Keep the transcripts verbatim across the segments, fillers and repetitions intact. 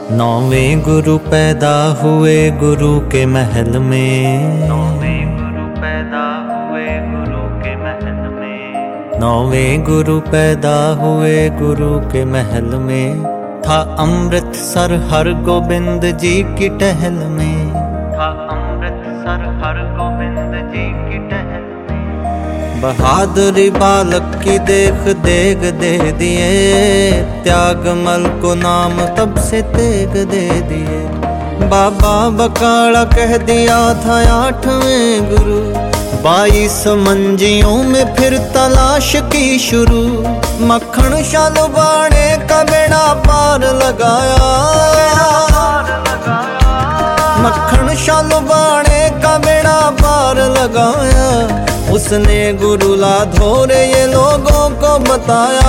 नौवें गुरु पैदा हुए गुरु के महल में। नौवें गुरु पैदा हुए गुरु के महल में। नौवें गुरु पैदा हुए गुरु के महल में। था अमृतसर हर गोबिंद जी की टहल में। था अमृतसर हर गोबिंद जी की टहल में। बहादुरी बालक की देख देग दे दिए। त्यागमल को नाम तब से तेग दे दिए। बाबा बकाला कह दिया था आठवें गुरु। बाईस मंजियों में फिर तलाश की शुरू। मक्खन शालुबाने का बेड़ा पार लगाया। मक्खन शालुबाने का बेड़ा पार लगाया। उसने गुरु लाधोरे ये लोगों को बताया।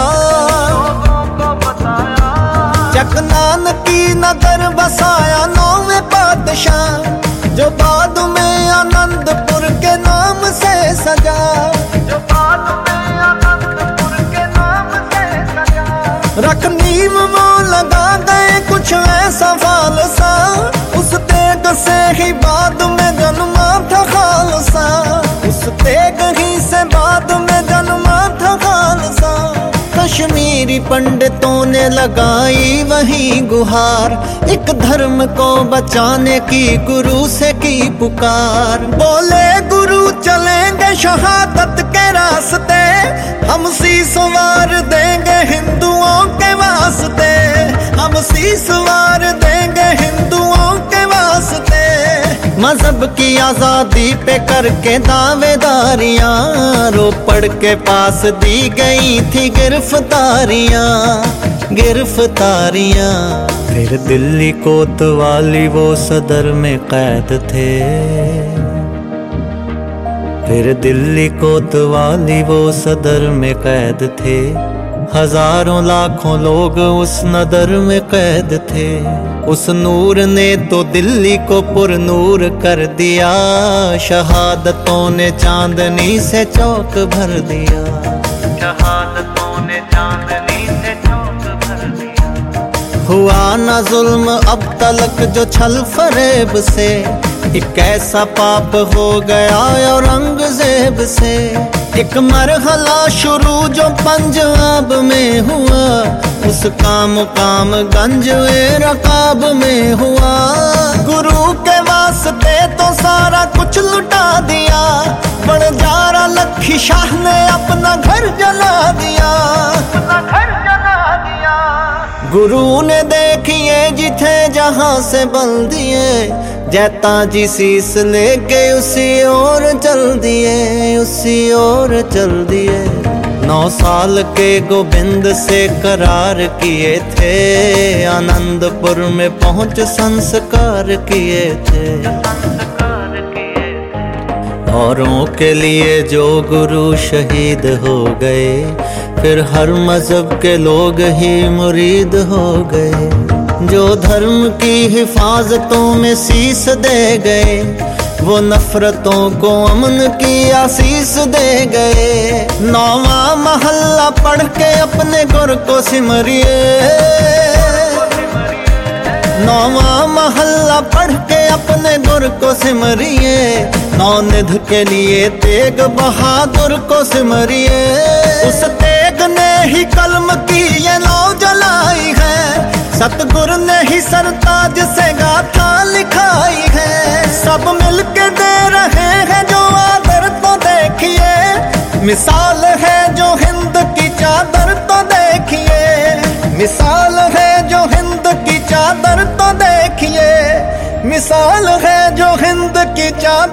चकनान की नगर बसाया नौवें पातशाह। जो बाद में आनंदपुर के नाम से सजा। जो बाद में आनंदपुर के नाम से सजा। रख नीम वो लगा गए कुछ ऐसा फालसा। उस तेग से ही बाद में जन्मा था खालसा। उस तेग ही से बाद में जन्मा था खालसा। कश्मीरी पंडितों ने लगाई वही गुहार। एक धर्म को बचाने की गुरु से की पुकार। बोले गुरु चलेंगे शहादत के रास्ते। हम शीश वार देंगे हिंदुओं के वास्ते। हम शीश वार देंगे हिंदुओं के वास्ते। मजहब की आजादी पे करके दावेदारियां। रोपड़ के पास दी गई थी गिरफ्तारियां। गिरफ्तारियां फिर दिल्ली कोतवाली वो सदर में कैद थे। फिर दिल्ली कोतवाली वो सदर में कैद थे। हजारों लाखों लोग उस नदर में कैद थे। उस नूर ने तो दिल्ली को पुरनूर कर दिया। शहादतों ने चांदनी से चौक भर दिया। शहादतों ने चांदनी से चौक भर दिया। हुआ ना जुल्म अब तलक जो छल फरेब से। एक ऐसा पाप हो गया औरंगजेब से। एक मरहला शुरू जो पंजाब में हुआ। उसका मुकाम गंज रकाब में हुआ। गुरु के वास्ते तो सारा कुछ लुटा दिया। बड़जारा लखी शाह ने अपना घर जला दिया। अपना घर जला दिया। गुरु ने देखिए जिथे जहां से बल दिए। जैता जी शीस लेके उसी ओर चल दिए। उसी ओर चल दिए। नौ साल के गोविंद से करार किए थे। आनंदपुर में पहुंच संस्कार किए थे। औरों के लिए जो गुरु शहीद हो गए। फिर हर मजहब के लोग ही मुरीद हो गए। जो धर्म की हिफाजतों में शीश दे गए। वो नफरतों को अमन की आशीष दे गए। नौवा महल्ला पढ़ के अपने गुर को सिमरिए। नौवा महल्ला पढ़ के अपने गुर को सिमरिए। नौ निध के लिए तेग बहादुर को सिमरिए। उस तेग ने ही कलम की ये लौ जलाई है। सतगुर ने ही सरताज से गाथा लिखाई है। सब मिलके दे रहे हैं जो आदर तो देखिए। मिसाल है जो हिंद की चादर तो देखिए। मिसाल है जो हिंद की चादर तो देखिए। मिसाल है जो हिंद की चादर